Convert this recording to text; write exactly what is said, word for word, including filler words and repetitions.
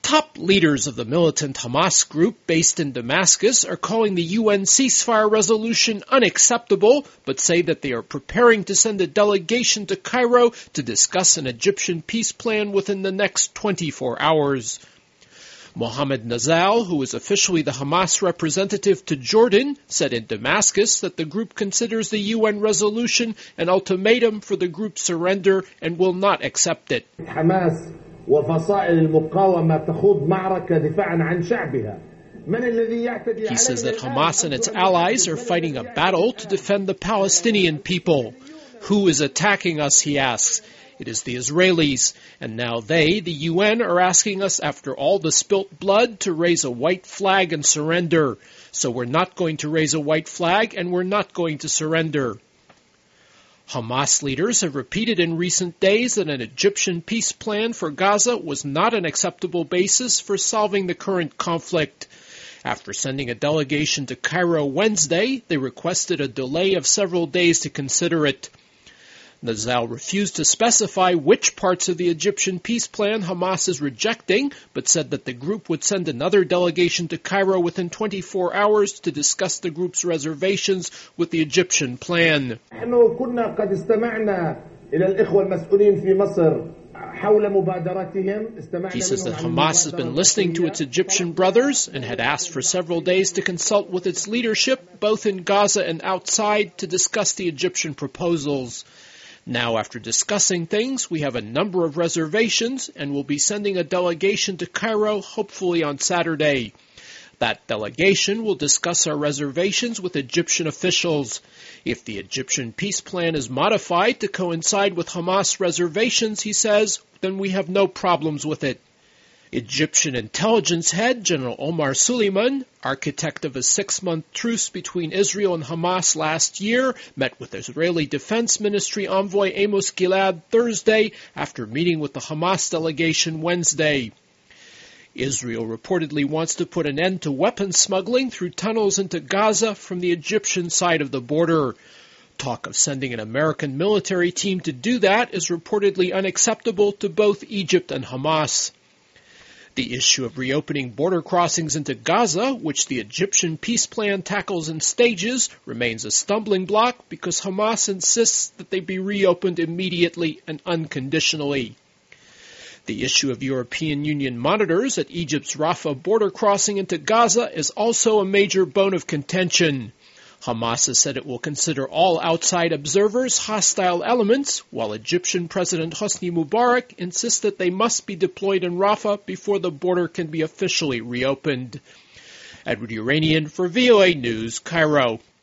Top leaders of the militant Hamas group based in Damascus are calling the U N ceasefire resolution unacceptable, but say that they are preparing to send a delegation to Cairo to discuss an Egyptian peace plan within the next twenty-four hours. Mohammed Nazal, who is officially the Hamas representative to Jordan, said in Damascus that the group considers the U N resolution an ultimatum for the group's surrender and will not accept it. Hamas وفصائل المقاومة تخوض معركة دفاعا عن شعبها. He says that Hamas and its allies are fighting a battle to defend the Palestinian people. Who is attacking us, he asks. It is the Israelis, and now they, the U N, are asking us, after all the spilt blood, to raise a white flag and surrender. So we're not going to raise a white flag, and we're not going to surrender. Hamas leaders have repeated in recent days that an Egyptian peace plan for Gaza was not an acceptable basis for solving the current conflict. After sending a delegation to Cairo Wednesday, they requested a delay of several days to consider it. Nazal refused to specify which parts of the Egyptian peace plan Hamas is rejecting, but said that the group would send another delegation to Cairo within twenty-four hours to discuss the group's reservations with the Egyptian plan. He says that Hamas has been listening to its Egyptian brothers and had asked for several days to consult with its leadership, both in Gaza and outside, to discuss the Egyptian proposals. Now, after discussing things, we have a number of reservations and will be sending a delegation to Cairo, hopefully on Saturday. That delegation will discuss our reservations with Egyptian officials. If the Egyptian peace plan is modified to coincide with Hamas reservations, he says, then we have no problems with it. Egyptian intelligence head General Omar Suleiman, architect of a six-month truce between Israel and Hamas last year, met with Israeli Defense Ministry envoy Amos Gilad Thursday after meeting with the Hamas delegation Wednesday. Israel reportedly wants to put an end to weapons smuggling through tunnels into Gaza from the Egyptian side of the border. Talk of sending an American military team to do that is reportedly unacceptable to both Egypt and Hamas. The issue of reopening border crossings into Gaza, which the Egyptian peace plan tackles in stages, remains a stumbling block because Hamas insists that they be reopened immediately and unconditionally. The issue of European Union monitors at Egypt's Rafah border crossing into Gaza is also a major bone of contention. Hamas has said it will consider all outside observers hostile elements, while Egyptian President Hosni Mubarak insists that they must be deployed in Rafah before the border can be officially reopened. Edward Uranian for V O A News, Cairo.